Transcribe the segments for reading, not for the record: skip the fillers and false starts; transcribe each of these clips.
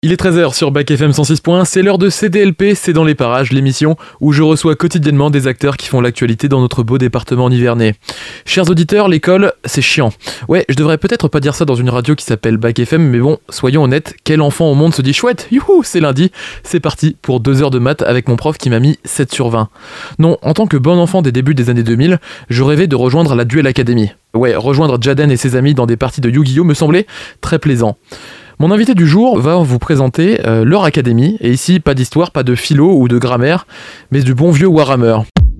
Il est 13h sur Bac FM 106 points, c'est l'heure de CDLP, c'est dans les parages, l'émission où je reçois quotidiennement des acteurs qui font l'actualité dans notre beau département nivernais. Chers auditeurs, l'école, c'est chiant. Ouais, je devrais peut-être pas dire ça dans une radio qui s'appelle Bac FM, mais bon, soyons honnêtes, quel enfant au monde se dit chouette, youhou, c'est lundi, c'est parti pour 2 heures de maths avec mon prof qui m'a mis 7 sur 20. Non, en tant que bon enfant des débuts des années 2000, je rêvais de rejoindre la Duel Academy. Ouais, rejoindre Jaden et ses amis dans des parties de Yu-Gi-Oh me semblait très plaisant. Mon invité du jour va vous présenter leur académie, et ici pas d'histoire, pas de philo ou de grammaire, mais du bon vieux Warhammer.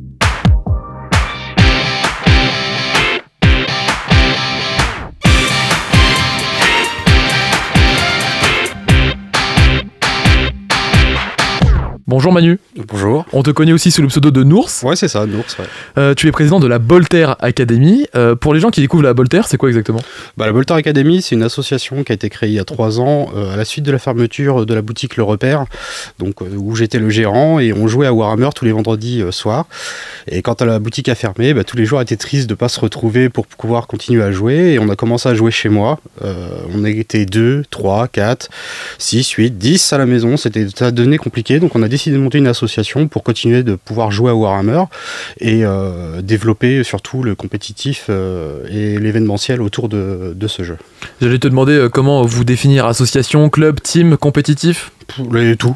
Bonjour Manu. Bonjour. On te connaît aussi sous le pseudo de Nours. Ouais, c'est ça, Nours, ouais. Tu es président de la Bolter Academy. Pour les gens qui découvrent la Bolter, c'est quoi exactement ? La Bolter Academy, c'est une association qui a été créée il y a 3 ans à la suite de la fermeture de la boutique Le Repère, donc, où j'étais le gérant, et on jouait à Warhammer tous les vendredis soirs. Et quand la boutique a fermé, tous les joueurs étaient tristes de ne pas se retrouver pour pouvoir continuer à jouer, et on a commencé à jouer chez moi. On a été 2, 3, 4, 6, 8, 10 à la maison, ça devenait compliqué, donc on a décidé de monter une association pour continuer de pouvoir jouer à Warhammer et développer surtout le compétitif et l'événementiel autour de ce jeu. J'allais te demander comment vous définir association, club, team, compétitif ? Tout.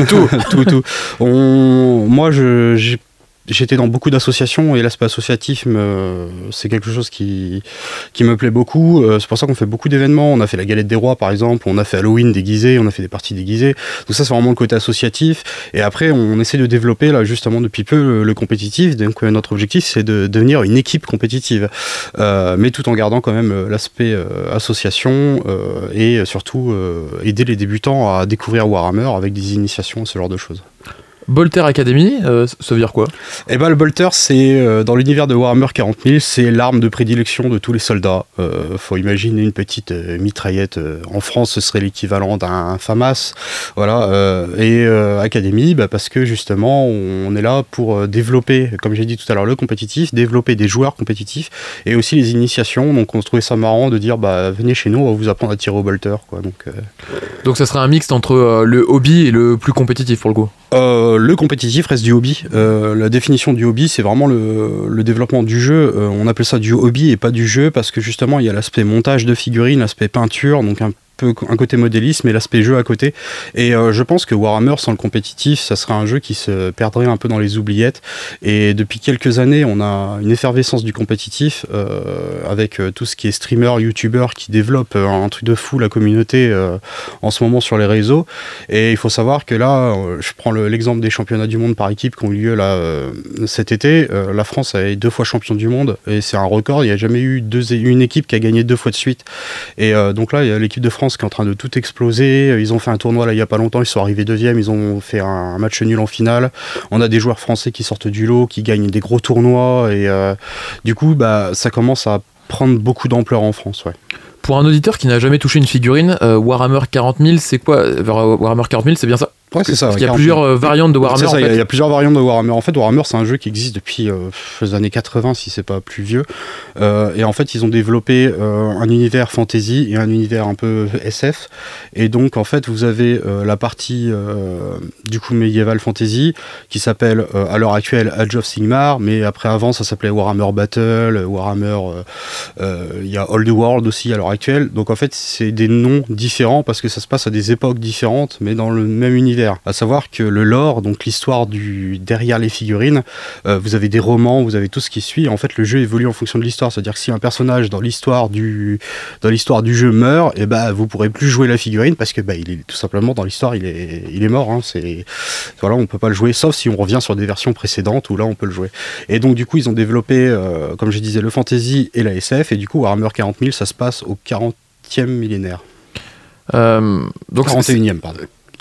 J'étais dans beaucoup d'associations et l'aspect associatif, c'est quelque chose qui me plaît beaucoup. C'est pour ça qu'on fait beaucoup d'événements. On a fait la Galette des Rois, par exemple. On a fait Halloween déguisé. On a fait des parties déguisées. Donc ça, c'est vraiment le côté associatif. Et après, on essaie de développer, là, justement, depuis peu, le compétitif. Donc notre objectif, c'est de devenir une équipe compétitive. Mais tout en gardant quand même l'aspect association et surtout aider les débutants à découvrir Warhammer avec des initiations, ce genre de choses. Bolter Academy, ça veut dire quoi ? Le Bolter, c'est dans l'univers de Warhammer 40 000, c'est l'arme de prédilection de tous les soldats. Faut imaginer une petite mitraillette. En France, ce serait l'équivalent d'un FAMAS. Voilà. Academy, parce que justement, on est là pour développer, comme j'ai dit tout à l'heure, le compétitif, développer des joueurs compétitifs et aussi les initiations. Donc, on se trouvait ça marrant de dire, venez chez nous, on va vous apprendre à tirer au Bolter, quoi. Donc, ça serait un mixte entre le hobby et le plus compétitif pour le coup. Le compétitif reste du hobby. La définition du hobby, c'est vraiment le développement du jeu. On appelle ça du hobby et pas du jeu parce que justement, il y a l'aspect montage de figurines, l'aspect peinture, donc un côté modélisme et l'aspect jeu à côté. Et je pense que Warhammer sans le compétitif, ça serait un jeu qui se perdrait un peu dans les oubliettes. Et depuis quelques années, on a une effervescence du compétitif avec tout ce qui est streamer, youtubeur qui développe un truc de fou la communauté en ce moment sur les réseaux. Et il faut savoir que là, je prends l'exemple des championnats du monde par équipe qui ont eu lieu là cet été. La France est 2 fois champion du monde et c'est un record. Il n'y a jamais eu une équipe qui a gagné 2 fois de suite. Et donc là, il y a l'équipe de France qui est en train de tout exploser. Ils ont fait un tournoi là il y a pas longtemps, ils sont arrivés 2e, ils ont fait un match nul en finale. On a des joueurs français qui sortent du lot, qui gagnent des gros tournois et du coup ça commence à prendre beaucoup d'ampleur en France, ouais. Pour un auditeur qui n'a jamais touché une figurine, Warhammer 40 000, c'est quoi ? Warhammer 40 000, c'est bien ça ? Ouais, c'est ça. Parce qu'il y a plusieurs variantes de Warhammer. C'est ça, en fait. il y a plusieurs variantes de Warhammer. En fait, Warhammer, c'est un jeu qui existe depuis les années 80, si c'est pas plus vieux. Et en fait, ils ont développé un univers fantasy et un univers un peu SF. Et donc, en fait, vous avez la partie du coup médiéval fantasy qui s'appelle à l'heure actuelle Age of Sigmar, mais après avant, ça s'appelait Warhammer Battle, Warhammer. Il y a Old World aussi à l'heure actuelle. Donc, en fait, c'est des noms différents parce que ça se passe à des époques différentes, mais dans le même univers. À savoir que le lore, donc l'histoire derrière les figurines, vous avez des romans, vous avez tout ce qui suit. En fait, le jeu évolue en fonction de l'histoire. C'est-à-dire que si un personnage dans l'histoire du jeu meurt, vous pourrez plus jouer la figurine parce que il est tout simplement dans l'histoire, il est mort. Hein. Voilà, on peut pas le jouer, sauf si on revient sur des versions précédentes où là on peut le jouer. Et donc du coup, ils ont développé, comme je disais, le fantasy et la SF. Et du coup, Warhammer 40 000, ça se passe au 40e millénaire. Donc 41e, pardon.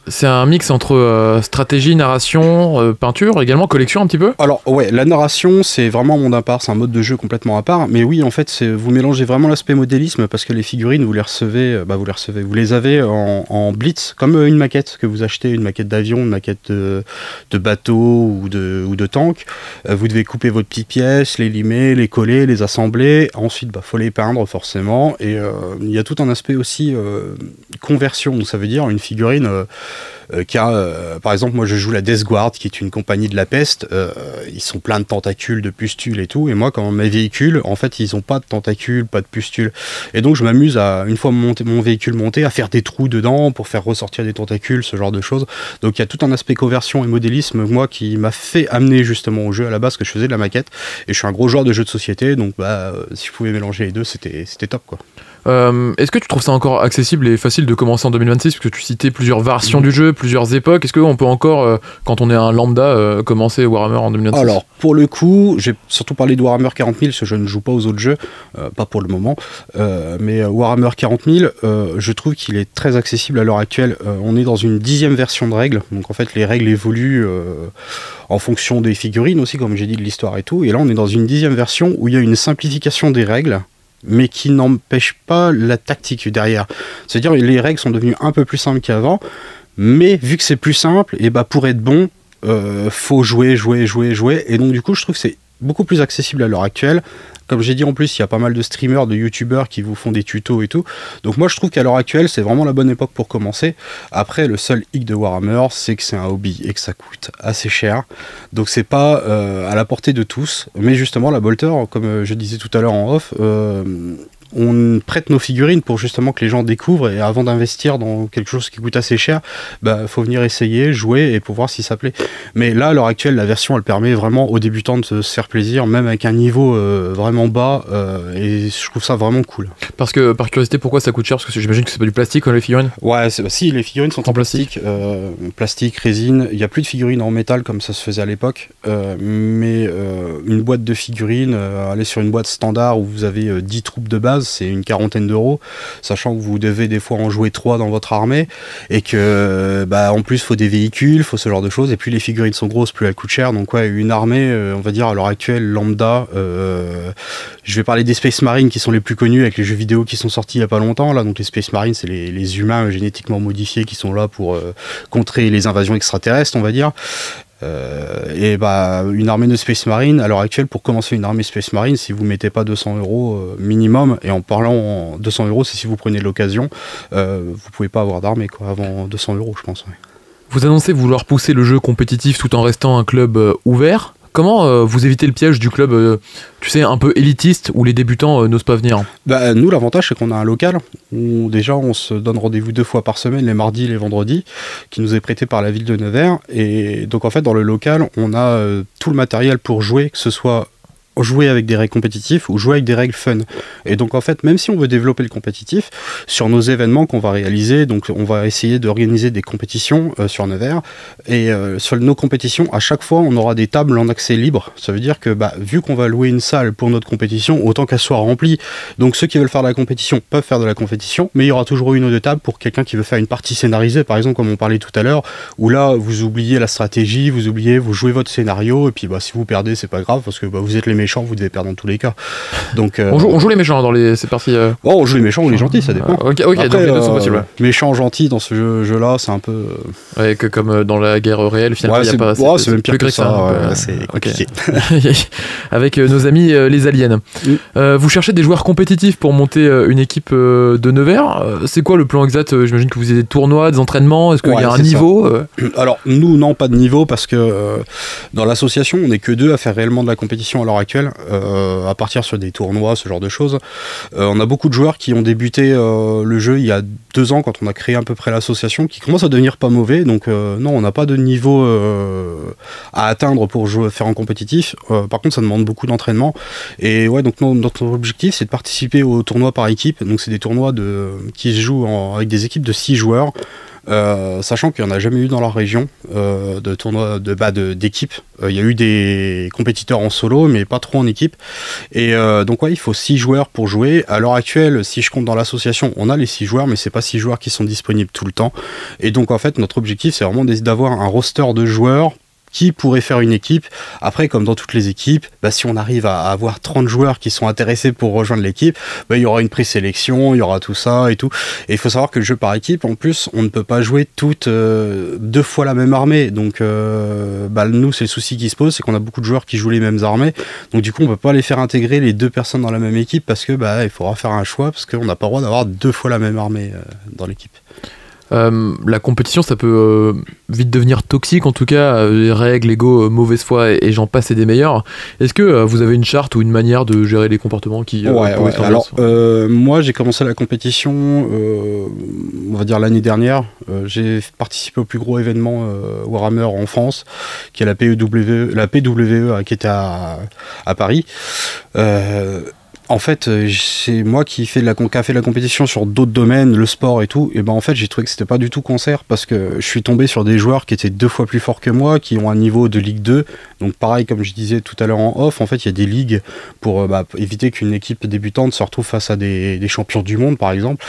C'est un mix entre stratégie, narration, peinture, également collection un petit peu. Alors ouais, la narration c'est vraiment un monde à part, c'est un mode de jeu complètement à part, mais oui en fait vous mélangez vraiment l'aspect modélisme parce que les figurines vous les avez en blitz, comme une maquette que vous achetez, une maquette d'avion, une maquette de bateau ou de tank. Vous devez couper votre petite pièce, les limer, les coller, les assembler, ensuite faut les peindre forcément, et il y a tout un aspect aussi conversion, donc ça veut dire une figurine qui a, par exemple, moi je joue la Death Guard, qui est une compagnie de la peste, ils sont pleins de tentacules, de pustules et tout, et moi quand mes véhicules, en fait ils ont pas de tentacules, pas de pustules, et donc je m'amuse à, une fois mon véhicule monté, à faire des trous dedans pour faire ressortir des tentacules, ce genre de choses. Donc il y a tout un aspect conversion et modélisme, moi, qui m'a fait amener justement au jeu à la base, que je faisais de la maquette, et je suis un gros joueur de jeux de société, donc si je pouvais mélanger les deux, c'était top, quoi. Est-ce que tu trouves ça encore accessible et facile de commencer en 2026, parce que tu citais plusieurs versions du jeu, plusieurs époques? Est-ce qu'on peut encore, quand on est un lambda, commencer Warhammer en 2026? Alors, pour le coup, j'ai surtout parlé de Warhammer 40 000, parce que je ne joue pas aux autres jeux, pas pour le moment, mais Warhammer 40 000, je trouve qu'il est très accessible à l'heure actuelle. On est dans une 10e version de règles, donc en fait les règles évoluent en fonction des figurines aussi, comme j'ai dit, de l'histoire et tout, et là on est dans une 10e version où il y a une simplification des règles, mais qui n'empêche pas la tactique derrière. C'est-à-dire que les règles sont devenues un peu plus simples qu'avant, mais vu que c'est plus simple, et pour être bon, faut jouer, et donc du coup je trouve que c'est beaucoup plus accessible à l'heure actuelle. Comme j'ai dit, en plus, il y a pas mal de streamers, de youtubeurs qui vous font des tutos et tout. Donc moi, je trouve qu'à l'heure actuelle, c'est vraiment la bonne époque pour commencer. Après, le seul hic de Warhammer, c'est que c'est un hobby et que ça coûte assez cher. Donc c'est pas à la portée de tous. Mais justement, la Bolter, comme je disais tout à l'heure en off, on prête nos figurines pour justement que les gens découvrent, et avant d'investir dans quelque chose qui coûte assez cher, faut venir essayer, jouer et pour voir si ça plaît. Mais là, à l'heure actuelle, la version, elle permet vraiment aux débutants de se faire plaisir, même avec un niveau vraiment bas, et je trouve ça vraiment cool. Parce que, par curiosité, pourquoi ça coûte cher? Parce que j'imagine que c'est pas du plastique, les figurines? Ouais, si, les figurines sont en plastique, plastique, résine. Il n'y a plus de figurines en métal comme ça se faisait à l'époque, mais une boîte de figurines, aller sur une boîte standard où vous avez 10 troupes de base, c'est une 40aine d'euros, sachant que vous devez des fois en jouer 3 dans votre armée, et que en plus faut des véhicules, faut ce genre de choses, et plus les figurines sont grosses, plus elles coûtent cher. Donc ouais, une armée, on va dire à l'heure actuelle lambda, je vais parler des Space Marines qui sont les plus connus avec les jeux vidéo qui sont sortis il y a pas longtemps là. Donc les Space Marines, c'est les humains génétiquement modifiés qui sont là pour contrer les invasions extraterrestres, on va dire. Une armée de Space Marine, à l'heure actuelle, pour commencer une armée Space Marine, si vous mettez pas 200 € minimum, et en parlant 200 €, c'est si vous prenez de l'occasion, vous pouvez pas avoir d'armée avant 200 €, je pense. Ouais. Vous annoncez vouloir pousser le jeu compétitif tout en restant un club ouvert. Comment vous évitez le piège du club, un peu élitiste, où les débutants n'osent pas venir? Nous, l'avantage, c'est qu'on a un local où déjà on se donne rendez-vous 2 fois par semaine, les mardis et les vendredis, qui nous est prêté par la ville de Nevers. Et donc en fait, dans le local, on a tout le matériel pour jouer, que ce soit jouer avec des règles compétitives ou jouer avec des règles fun. Et donc en fait, même si on veut développer le compétitif, sur nos événements qu'on va réaliser, donc on va essayer d'organiser des compétitions sur Nevers, et sur nos compétitions, à chaque fois on aura des tables en accès libre. Ça veut dire que vu qu'on va louer une salle pour notre compétition, autant qu'elle soit remplie. Donc ceux qui veulent faire de la compétition peuvent faire de la compétition, mais il y aura toujours une ou deux tables pour quelqu'un qui veut faire une partie scénarisée, par exemple, comme on parlait tout à l'heure, où là vous oubliez la stratégie, vous jouez votre scénario, et puis si vous perdez, c'est pas grave, parce que vous êtes les méchants, vous devez perdre dans tous les cas. Donc, on joue les méchants dans ces parties. On joue les méchants ou les gentils, ça dépend. Ok, après, donc les deux sont possibles. Méchants, gentils dans ce jeu-là, c'est un peu. Ouais, que comme dans la guerre réelle, finalement, il n'y a pas. C'est même pire que ça. C'est compliqué. Avec nos amis les aliens. Vous cherchez des joueurs compétitifs pour monter une équipe de Nevers. C'est quoi le plan exact? J'imagine que vous avez des tournois, des entraînements. Est-ce qu'il y a un niveau? Alors, nous, non, pas de niveau, parce que dans l'association, on n'est que 2 à faire réellement de la compétition à l'heure actuelle, à partir sur des tournois, ce genre de choses. On a beaucoup de joueurs qui ont débuté le jeu il y a 2 ans, quand on a créé à peu près l'association, qui commencent à devenir pas mauvais. Donc non, on n'a pas de niveau à atteindre pour faire en compétitif. Par contre, ça demande beaucoup d'entraînement. Et ouais, donc notre objectif, c'est de participer aux tournois par équipe. Donc c'est des tournois qui se jouent avec des équipes de 6 joueurs. sachant qu'il n'y en a jamais eu dans la région de tournois d'équipe. Il y a eu des compétiteurs en solo, mais pas trop en équipe. Et donc il faut 6 joueurs pour jouer. À l'heure actuelle, si je compte dans l'association, on a les 6 joueurs, mais c'est pas 6 joueurs qui sont disponibles tout le temps. Et donc en fait, notre objectif, c'est vraiment d'avoir un roster de joueurs qui pourrait faire une équipe. Après, comme dans toutes les équipes, si on arrive à avoir 30 joueurs qui sont intéressés pour rejoindre l'équipe, il y aura une présélection, il y aura tout ça et tout. Et il faut savoir que le jeu par équipe, en plus, on ne peut pas jouer toutes 2 fois la même armée. Donc, nous, c'est le souci qui se pose, c'est qu'on a beaucoup de joueurs qui jouent les mêmes armées. Donc, du coup, on ne peut pas les faire intégrer les 2 personnes dans la même équipe parce que il faudra faire un choix parce qu'on n'a pas le droit d'avoir 2 fois la même armée dans l'équipe. La compétition, ça peut vite devenir toxique, en tout cas, les règles, l'ego, mauvaise foi et j'en passe et des meilleurs. Est-ce que vous avez une charte ou une manière de gérer les comportements qui pourraient se Alors, moi, j'ai commencé la compétition, on va dire l'année dernière. J'ai participé au plus gros événement Warhammer en France, qui est la PWE qui était à Paris. En fait, c'est moi qui a fait la compétition sur d'autres domaines, le sport et tout. Et en fait, j'ai trouvé que c'était pas du tout concert parce que je suis tombé sur des joueurs qui étaient 2 fois plus forts que moi, qui ont un niveau de Ligue 2. Donc pareil, comme je disais tout à l'heure en off, en fait, il y a des ligues pour éviter qu'une équipe débutante se retrouve face à des champions du monde, par exemple.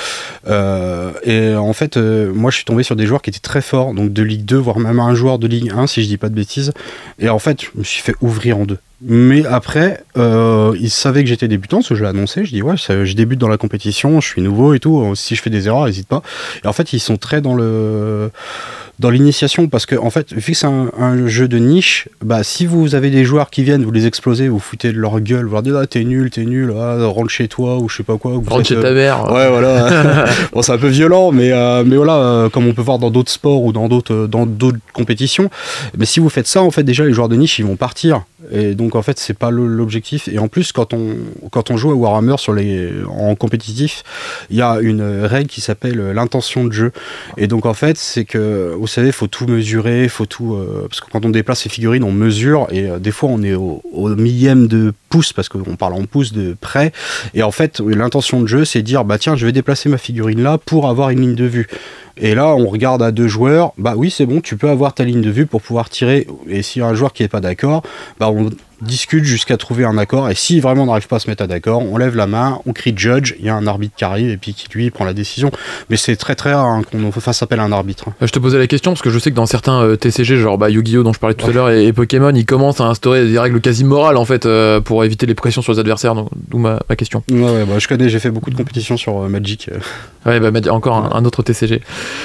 Et en fait, moi, je suis tombé sur des joueurs qui étaient très forts, donc de Ligue 2, voire même un joueur de Ligue 1, si je dis pas de bêtises. Et en fait, je me suis fait ouvrir en 2. Mais après, ils savaient que j'étais débutant, parce que je l'ai annoncé. Je dis je débute dans la compétition, je suis nouveau et tout. Si je fais des erreurs, n'hésite pas. Et en fait, ils sont très dans l'initiation, parce que en fait, vu que c'est un jeu de niche, si vous avez des joueurs qui viennent, vous les explosez, vous foutez de leur gueule, vous leur dites t'es nul, rentre chez toi ou je sais pas quoi. Rentre chez ta mère. Ouais, voilà. Bon, c'est un peu violent, mais voilà, comme on peut voir dans d'autres sports ou dans d'autres compétitions. Mais si vous faites ça, en fait, déjà les joueurs de niche, ils vont partir. Et donc en fait c'est pas l'objectif. Et en plus quand on joue à Warhammer en compétitif, il y a une règle qui s'appelle l'intention de jeu. Et donc en fait c'est que vous savez, faut tout mesurer, faut tout parce que quand on déplace les figurines on mesure et des fois on est au millième de pouce parce qu'on parle en pouces de près. Et en fait l'intention de jeu c'est dire tiens je vais déplacer ma figurine là pour avoir une ligne de vue. Et là, on regarde à 2 joueurs, oui, c'est bon, tu peux avoir ta ligne de vue pour pouvoir tirer. Et s'il y a un joueur qui n'est pas d'accord, on discute jusqu'à trouver un accord. Et si vraiment on n'arrive pas à se mettre d'accord, on lève la main, on crie judge, il y a un arbitre qui arrive et puis qui lui prend la décision. Mais c'est très très rare qu'on fasse appel à un arbitre. Je te posais la question parce que je sais que dans certains TCG, genre Yu-Gi-Oh dont je parlais tout à l'heure et Pokémon, ils commencent à instaurer des règles quasi morales en fait pour éviter les pressions sur les adversaires. D'où ma question. Ouais, je connais, j'ai fait beaucoup de compétitions sur Magic. Ouais, encore un autre TCG.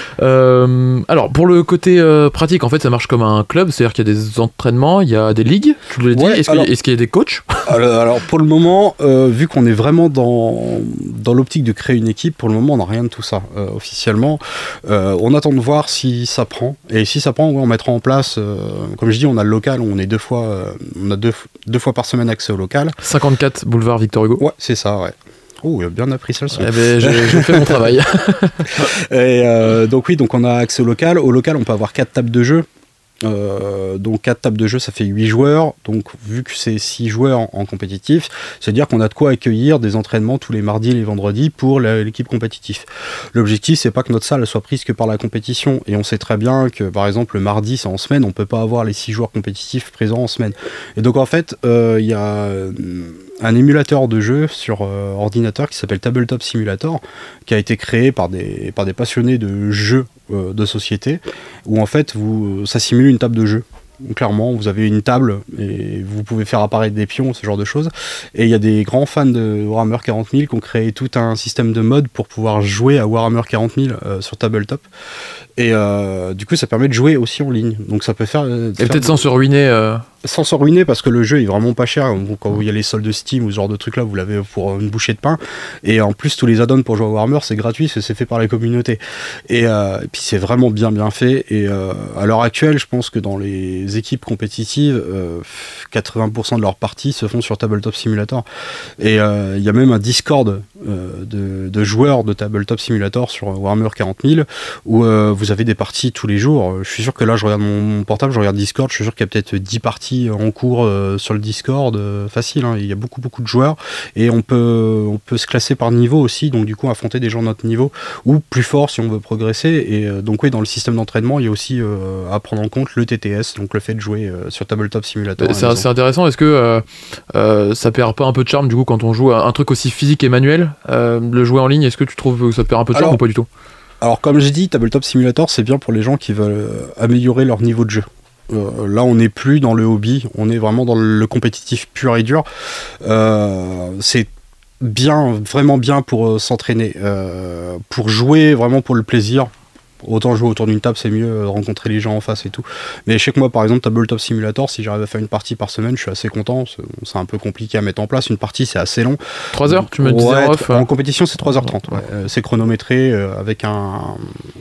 Alors pour le côté pratique, en fait, ça marche comme un club, c'est-à-dire qu'il y a des entraînements, il y a des ligues. Tu l'as dit. Est-ce qu'il y a des coachs ? Alors pour le moment, vu qu'on est vraiment dans l'optique de créer une équipe, pour le moment on n'a rien de tout ça officiellement. On attend de voir si ça prend. Et si ça prend, on mettra en place, comme je dis, on a le local, on est 2 fois, on a deux fois par semaine accès au local. 54 boulevard Victor Hugo. Ouais, c'est ça, ouais. Oh, il a bien appris ça le son. J'ai fait mon travail. Et donc on a accès au local. Au local, on peut avoir 4 tables de jeu. Donc 4 tables de jeu, ça fait 8 joueurs. Donc vu que c'est 6 joueurs en compétitif, c'est-à-dire qu'on a de quoi accueillir des entraînements tous les mardis et les vendredis pour l'équipe compétitive. L'objectif, c'est pas que notre salle soit prise que par la compétition. Et on sait très bien que par exemple le mardi, c'est en semaine, on peut pas avoir les 6 joueurs compétitifs présents en semaine. Et donc en fait, il y a un émulateur de jeu sur ordinateur qui s'appelle Tabletop Simulator, qui a été créé par des passionnés de jeux de société, où en fait ça simule une table de jeu. Donc, clairement, vous avez une table et vous pouvez faire apparaître des pions, ce genre de choses. Et il y a des grands fans de Warhammer 40 000 qui ont créé tout un système de mode pour pouvoir jouer à Warhammer 40 000 sur Tabletop. Et du coup, ça permet de jouer aussi en ligne. Donc ça peut faire... et peut-être sans se ruiner... Sans se ruiner, parce que le jeu est vraiment pas cher. Quand il y a les soldes de Steam ou ce genre de trucs là, vous l'avez pour une bouchée de pain. Et en plus, tous les add-ons pour jouer à Warhammer, c'est gratuit, c'est fait par la communauté. Et puis c'est vraiment bien fait. Et à l'heure actuelle, je pense que dans les équipes compétitives, 80% de leurs parties se font sur Tabletop Simulator. Et il y a même un Discord de joueurs de Tabletop Simulator sur Warhammer 40 000 où vous avez des parties tous les jours. Je suis sûr que là, je regarde mon portable, je regarde Discord, je suis sûr qu'il y a peut-être 10 parties parties en cours sur le Discord, facile, hein, il y a beaucoup de joueurs, et on peut se classer par niveau aussi, donc du coup affronter des gens de notre niveau, ou plus fort si on veut progresser, et donc oui, dans le système d'entraînement, il y a aussi à prendre en compte le TTS, donc le fait de jouer sur Tabletop Simulator. C'est intéressant, est-ce que ça perd pas un peu de charme du coup quand on joue à un truc aussi physique et manuel, le jouer en ligne, est-ce que tu trouves que ça perd un peu de charme ou pas du tout? Alors comme j'ai dit, Tabletop Simulator c'est bien pour les gens qui veulent améliorer leur niveau de jeu. Là on n'est plus dans le hobby, on est vraiment dans le compétitif pur et dur. C'est bien, vraiment bien pour s'entraîner, pour jouer vraiment pour le plaisir. Autant jouer autour d'une table, c'est mieux, rencontrer les gens en face et tout. Mais je sais que moi, par exemple, Tabletop Simulator, si j'arrive à faire une partie par semaine, je suis assez content. C'est un peu compliqué à mettre en place. Une partie, c'est assez long. 3 heures, tu me disais en off. En compétition, c'est 3h30. Ouais. C'est chronométré avec un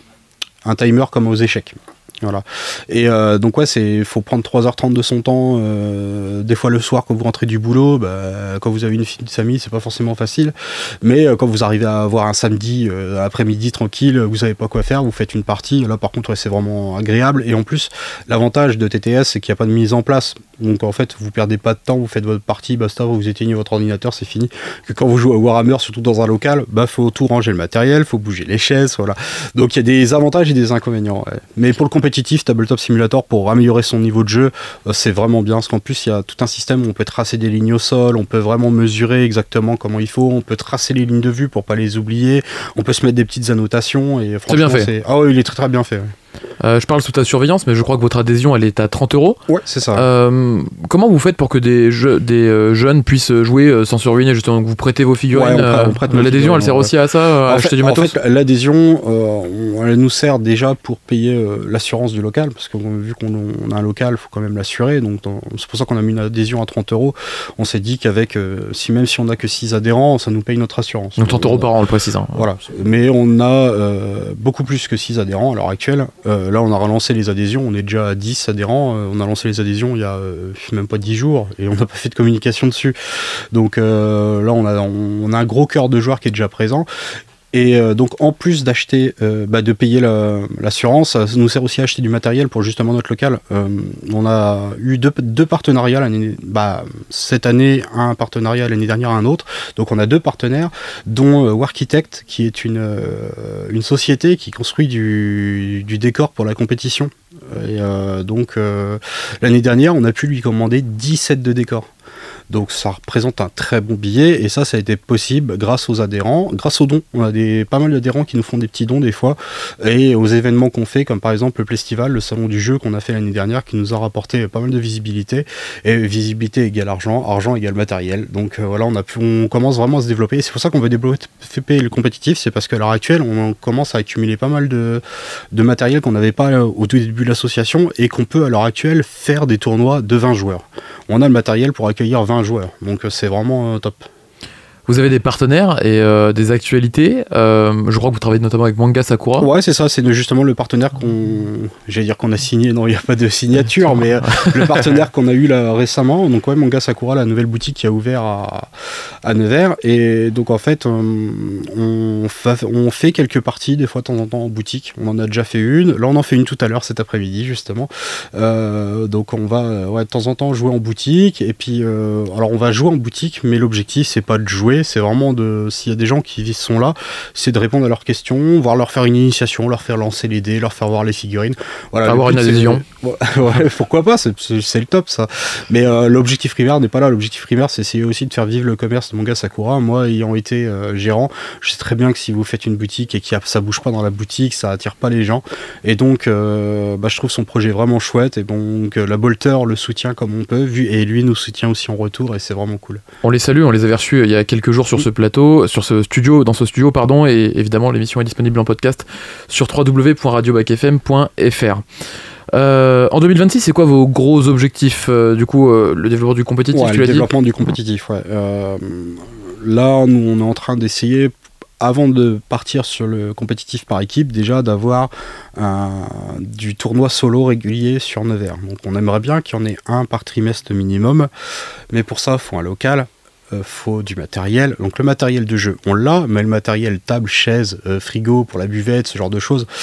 timer comme aux échecs. Voilà. Et donc ouais, faut prendre 3h30 de son temps, des fois le soir quand vous rentrez du boulot, quand vous avez une famille, c'est pas forcément facile, mais quand vous arrivez à avoir un samedi après-midi tranquille, vous savez pas quoi faire, vous faites une partie, là par contre ouais, c'est vraiment agréable, et en plus l'avantage de TTS c'est qu'il n'y a pas de mise en place, donc en fait vous perdez pas de temps, vous faites votre partie, basta, vous éteignez votre ordinateur, c'est fini. Que quand vous jouez à Warhammer, surtout dans un local, faut tout ranger le matériel, faut bouger les chaises, voilà. Donc il y a des avantages et des inconvénients, ouais. Mais pour le compétitif, Tabletop Simulator, pour améliorer son niveau de jeu, c'est vraiment bien, parce qu'en plus il y a tout un système où on peut tracer des lignes au sol, on peut vraiment mesurer exactement comment il faut, on peut tracer les lignes de vue pour pas les oublier, on peut se mettre des petites annotations, et franchement c'est bien fait. Ah oui, il est très bien fait, ouais. Je parle sous ta surveillance, mais je crois que votre adhésion elle est à 30€. Ouais, c'est ça. Comment vous faites pour que des jeunes puissent jouer sans se ruiner, justement? Vous prêtez vos figurines, on prête l'adhésion elle sert aussi à ça, à acheter du matos? En fait, l'adhésion, elle nous sert déjà pour payer l'assurance du local, parce que vu qu'on a un local, il faut quand même l'assurer, donc c'est pour ça qu'on a mis une adhésion à 30€. On s'est dit qu'avec, même si on n'a que 6 adhérents, ça nous paye notre assurance. Donc 30€ par an, on le précise. Hein. Voilà, mais on a beaucoup plus que 6 adhérents à l'heure actuelle. Là, on a relancé les adhésions, on est déjà à 10 adhérents. On a lancé les adhésions il y a même pas 10 jours et on n'a pas fait de communication dessus. Donc là, on a un gros cœur de joueurs qui est déjà présent. Et donc en plus d'acheter, de payer l'assurance, ça nous sert aussi à acheter du matériel pour justement notre local. On a eu deux partenariats cette année, un partenariat, l'année dernière un autre. Donc on a 2 partenaires, dont Warchitect, qui est une société qui construit du décor pour la compétition. Et donc l'année dernière, on a pu lui commander 10 sets de décors. Donc ça représente un très bon billet, et ça a été possible grâce aux adhérents, grâce aux dons. On a pas mal d'adhérents qui nous font des petits dons des fois, et aux événements qu'on fait, comme par exemple le Plestival, le salon du jeu qu'on a fait l'année dernière, qui nous a rapporté pas mal de visibilité, et visibilité égale argent, argent égale matériel. Donc voilà, on commence vraiment à se développer, et c'est pour ça qu'on veut développer le compétitif, c'est parce qu'à l'heure actuelle, on commence à accumuler pas mal de matériel qu'on n'avait pas au tout début de l'association, et qu'on peut à l'heure actuelle faire des tournois de 20 joueurs. On a le matériel pour accueillir 20 joueurs, donc c'est vraiment top. Vous avez des partenaires et des actualités. Je crois que vous travaillez notamment avec Manga Sakura. Ouais, c'est ça, c'est justement le partenaire qu'on a signé. Non, il n'y a pas de signature, mais le partenaire qu'on a eu là récemment. Donc ouais, Manga Sakura, la nouvelle boutique qui a ouvert à Nevers. Et donc en fait, on fait quelques parties des fois de temps en temps en boutique. On en a déjà fait une. Là, on en fait une tout à l'heure cet après-midi justement. Donc on va de temps en temps jouer en boutique. Et puis alors on va jouer en boutique, mais l'objectif c'est pas de jouer. C'est vraiment s'il y a des gens qui sont là, c'est de répondre à leurs questions, voire leur faire une initiation, leur faire lancer les dés, leur faire voir les figurines. Voilà, avoir une adhésion. Ouais, pourquoi pas, c'est le top ça. Mais l'objectif primaire n'est pas là. L'objectif primaire, c'est essayer aussi de faire vivre le commerce de Manga Sakura. Moi, ayant été gérant, je sais très bien que si vous faites une boutique et que ça bouge pas dans la boutique, ça attire pas les gens. Et donc, je trouve son projet vraiment chouette. Et donc, la Bolter le soutient comme on peut, et lui nous soutient aussi en retour, et c'est vraiment cool. On les salue, on les avait reçus il y a quelques jours sur ce plateau, dans ce studio, et évidemment l'émission est disponible en podcast sur www.radiobacfm.fr. En 2026, c'est quoi vos gros objectifs le développement du compétitif, tu l'as dit ? Le développement du compétitif, ouais. Là, nous, on est en train d'essayer, avant de partir sur le compétitif par équipe, déjà d'avoir du tournoi solo régulier sur Nevers. Donc on aimerait bien qu'il y en ait un par trimestre minimum, mais pour ça, il faut un local. Faut du matériel, donc le matériel de jeu on l'a, mais le matériel table, chaise, frigo pour la buvette, ce genre de choses,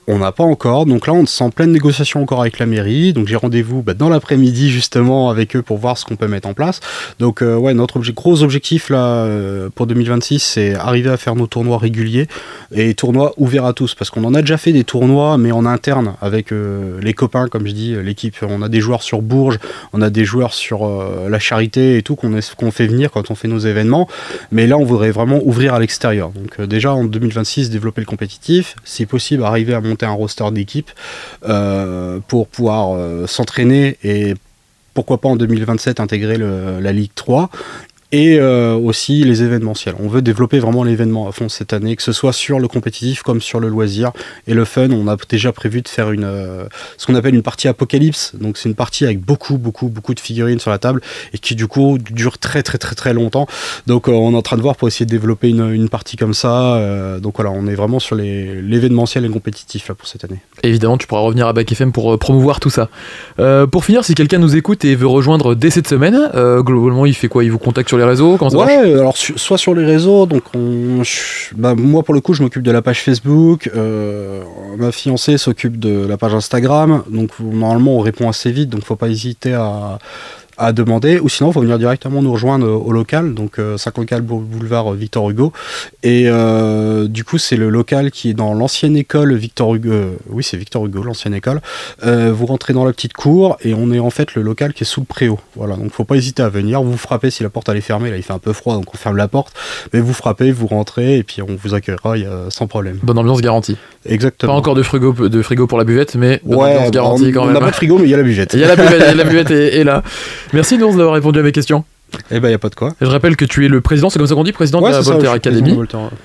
On n'a pas encore, donc là on est en pleine négociation encore avec la mairie, donc j'ai rendez-vous dans l'après-midi justement avec eux pour voir ce qu'on peut mettre en place. Donc notre gros objectif là pour 2026, c'est arriver à faire nos tournois réguliers et tournois ouverts à tous, parce qu'on en a déjà fait des tournois mais en interne avec les copains, comme je dis, l'équipe. On a des joueurs sur Bourges, on a des joueurs sur la Charité et tout qu'on fait venir quand on fait nos événements, mais là on voudrait vraiment ouvrir à l'extérieur. Donc déjà en 2026 développer le compétitif, si possible arriver à monter un roster d'équipe pour pouvoir s'entraîner et pourquoi pas en 2027 intégrer la Ligue 3 et aussi les événementiels. On veut développer vraiment l'événement à fond cette année, que ce soit sur le compétitif comme sur le loisir et le fun. On a déjà prévu de faire ce qu'on appelle une partie apocalypse. Donc c'est une partie avec beaucoup de figurines sur la table et qui du coup dure très longtemps. Donc on est en train de voir pour essayer de développer une partie comme ça. Donc voilà, on est vraiment sur l'événementiel et le compétitif là pour cette année. Évidemment, tu pourras revenir à Back FM pour promouvoir tout ça. Pour finir, si quelqu'un nous écoute et veut rejoindre dès cette semaine, globalement il fait quoi? Il vous contacte sur les réseaux? Comment ça marche? Alors soit sur les réseaux, donc moi pour le coup je m'occupe de la page Facebook, ma fiancée s'occupe de la page Instagram, donc normalement on répond assez vite, donc faut pas hésiter à demander, ou sinon il faut venir directement nous rejoindre au local, donc 5 local boulevard Victor Hugo, et du coup c'est le local qui est dans l'ancienne école Victor Hugo, oui c'est Victor Hugo l'ancienne école, vous rentrez dans la petite cour et on est en fait le local qui est sous le préau, voilà, donc faut pas hésiter à venir, vous frappez si la porte elle est fermée, là il fait un peu froid donc on ferme la porte, mais vous frappez, vous rentrez et puis on vous accueillera sans problème. Bonne ambiance garantie. Exactement. Pas encore de frigo pour la buvette, mais bonne ambiance garantie quand même. On n'a pas de frigo mais il y a la buvette. Il y a la buvette est là. Merci Nours d'avoir répondu à mes questions. Eh ben, y a pas de quoi. Je rappelle que tu es le président, c'est comme ça qu'on dit, président de la Voltaire Academy.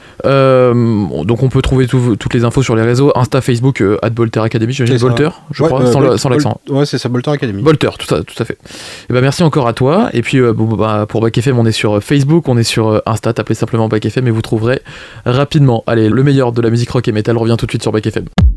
Donc on peut trouver toutes les infos sur les réseaux, Insta, Facebook, @Voltaire Academy, j'imagine Voltaire, je crois, sans l'accent. Ouais, c'est ça, Voltaire Academy. Voltaire, tout à fait. Et ben merci encore à toi. Et puis pour Back FM, on est sur Facebook, on est sur Insta, tapez simplement Back FM et vous trouverez rapidement. Allez, le meilleur de la musique rock et metal revient tout de suite sur Back FM.